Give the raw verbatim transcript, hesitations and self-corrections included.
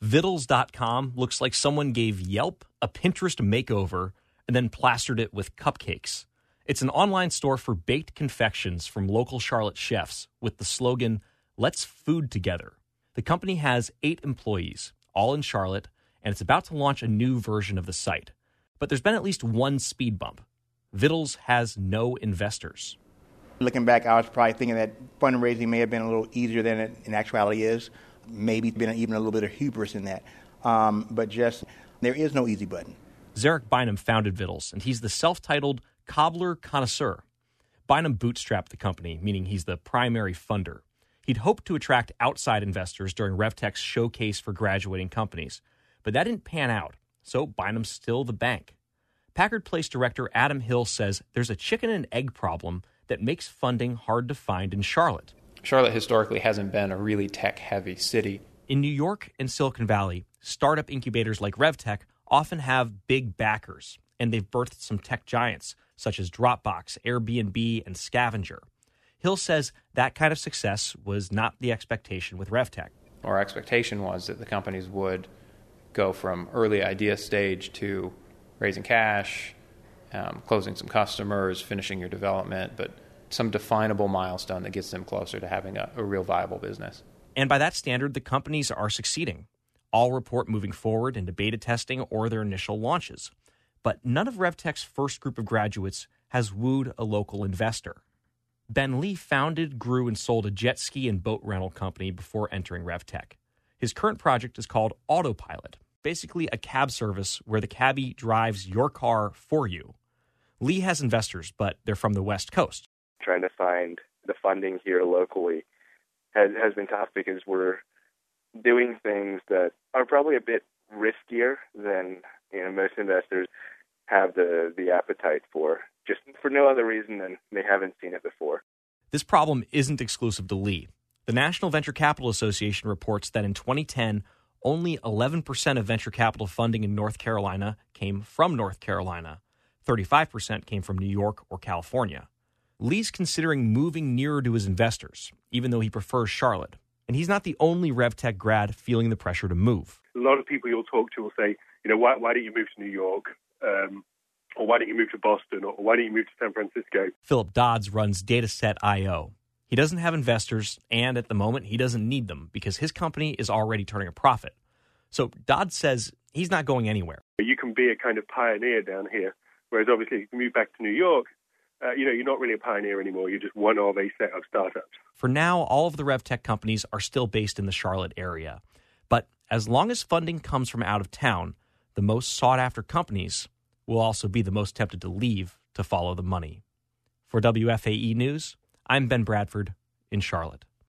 Vittles dot com looks like someone gave Yelp a Pinterest makeover and then plastered it with cupcakes. It's an online store for baked confections from local Charlotte chefs with the slogan, "Let's food together." The company has eight employees, all in Charlotte, and it's about to launch a new version of the site. But there's been at least one speed bump. Vittles has no investors. Looking back, I was probably thinking that fundraising may have been a little easier than it in actuality is. Maybe been even a little bit of hubris in that. Um, but just, there is no easy button. Zarek Bynum founded Vittles, and he's the self-titled cobbler connoisseur. Bynum bootstrapped the company, meaning he's the primary funder. He'd hoped to attract outside investors during RevTech's showcase for graduating companies, but that didn't pan out, so Bynum's still the bank. Packard Place director Adam Hill says there's a chicken and egg problem that makes funding hard to find in Charlotte. Charlotte historically hasn't been a really tech-heavy city. In New York and Silicon Valley, startup incubators like RevTech often have big backers, and they've birthed some tech giants such as Dropbox, Airbnb, and Scavenger. Hill says that kind of success was not the expectation with RevTech. Our expectation was that the companies would go from early idea stage to raising cash, um, closing some customers, finishing your development, but some definable milestone that gets them closer to having a, a real viable business. And by that standard, the companies are succeeding. All report moving forward into beta testing or their initial launches. But none of RevTech's first group of graduates has wooed a local investor. Ben Lee founded, grew, and sold a jet ski and boat rental company before entering RevTech. His current project is called Autopilot, basically a cab service where the cabbie drives your car for you. Lee has investors, but they're from the West Coast. Trying to find the funding here locally has, has been tough because we're doing things that are probably a bit riskier than, you know, most investors have the, the appetite for, just for no other reason than they haven't seen it before. This problem isn't exclusive to Lee. The National Venture Capital Association reports that in twenty ten, only eleven percent of venture capital funding in North Carolina came from North Carolina. thirty-five percent came from New York or California. Lee's considering moving nearer to his investors, even though he prefers Charlotte. And he's not the only RevTech grad feeling the pressure to move. A lot of people you'll talk to will say, you know, why, why don't you move to New York? Um, or why don't you move to Boston? Or why don't you move to San Francisco? Philip Dodds runs Dataset dot I O. He doesn't have investors, and at the moment, he doesn't need them because his company is already turning a profit. So Dodds says he's not going anywhere. You can be a kind of pioneer down here, whereas obviously if you move back to New York, Uh, you know, you're not really a pioneer anymore. You're just one of a set of startups. For now, all of the RevTech companies are still based in the Charlotte area. But as long as funding comes from out of town, the most sought-after companies will also be the most tempted to leave to follow the money. For W F A E News, I'm Ben Bradford in Charlotte.